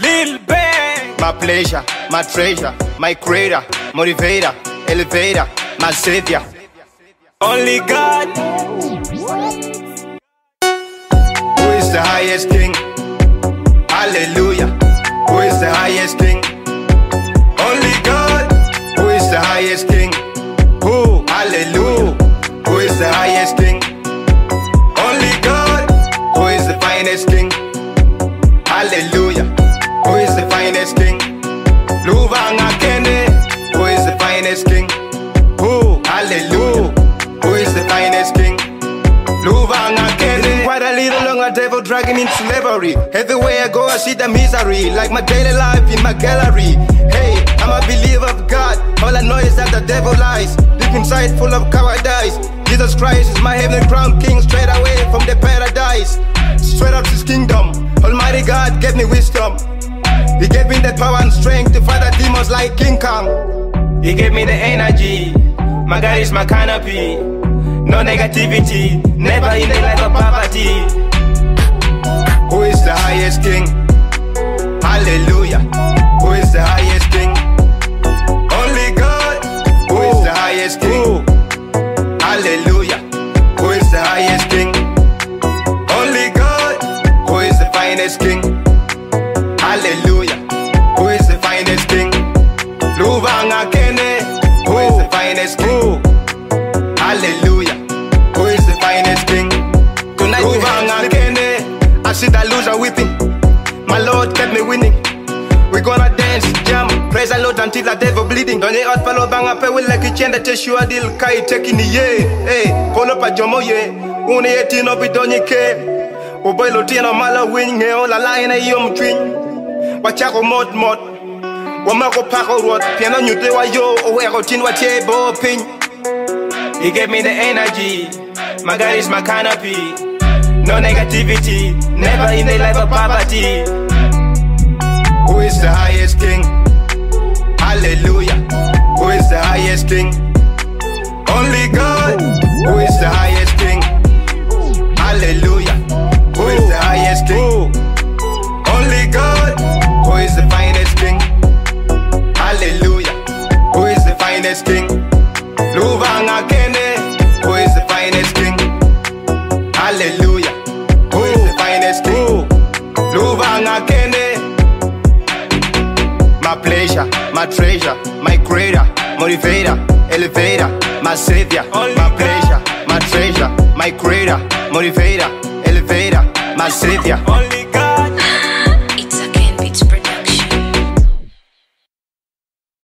Lil Bang. My pleasure, my treasure, my creator, motivator, elevator, my savior. Only God. Who is the highest king? Hallelujah. Who is the highest king? Only God. Who is the highest king? Who? Hallelujah. Who is the highest king? Only God. Who is the finest king? Hallelujah. Who is the finest king? Luvanga Kene. Who is the finest king? Who? Hallelujah. Who is the finest king? Luvanga Kene. Quite a little longer, devil dragging in slavery. Everywhere I go, I see the misery, like my daily life in my gallery. Hey, I'm a believer of God. All I know is that the devil lies. Deep inside, full of cowardice. Jesus Christ is my heavenly crown king, straight away from the paradise. Straight up to his kingdom. Almighty God gave me wisdom. He gave me the power and strength to fight the demons like King Kong. He gave me the energy. My God is my canopy. No negativity, never in the life of poverty. Who is the highest king? Hallelujah. Who is the highest king? Only God. Who is the highest king? Hallelujah. Who is the highest king? Only God. Who is the finest king? Hallelujah. Who is the finest king? Luvanga Kene. Who is the finest king? Hallelujah. Who is the finest king? Tonight Luvanga Kene. I see the loser weeping. My Lord kept me winning. We gonna dance, jam, praise the Lord until the devil bleeding. Don't you out follow bang up with like a chain that you are deal kai taking the ye. Hey, call up a jomo ye. One ye tino be done ye ke. O boy lotino mala wing he all a line a yum twin. Wachako mod. Wamako pako road. Piano you do a yo or where routine what ye bo pin. He gave me the energy. My God is my canopy. No negativity, never in the life of poverty. Who is the highest king? Hallelujah. Who is the highest king? Only God. Who is the highest king? Hallelujah. Who is the highest king? Only God. Who is the finest king? Hallelujah. Who is the finest king? Luvanga Kene. Who is the finest king? Hallelujah. Who is the finest king? Luvanga Kene. My pleasure, my treasure, my creator, motivator, elevator, my savior. My pleasure, my treasure, my creator, motivator, elevator, my savior. Only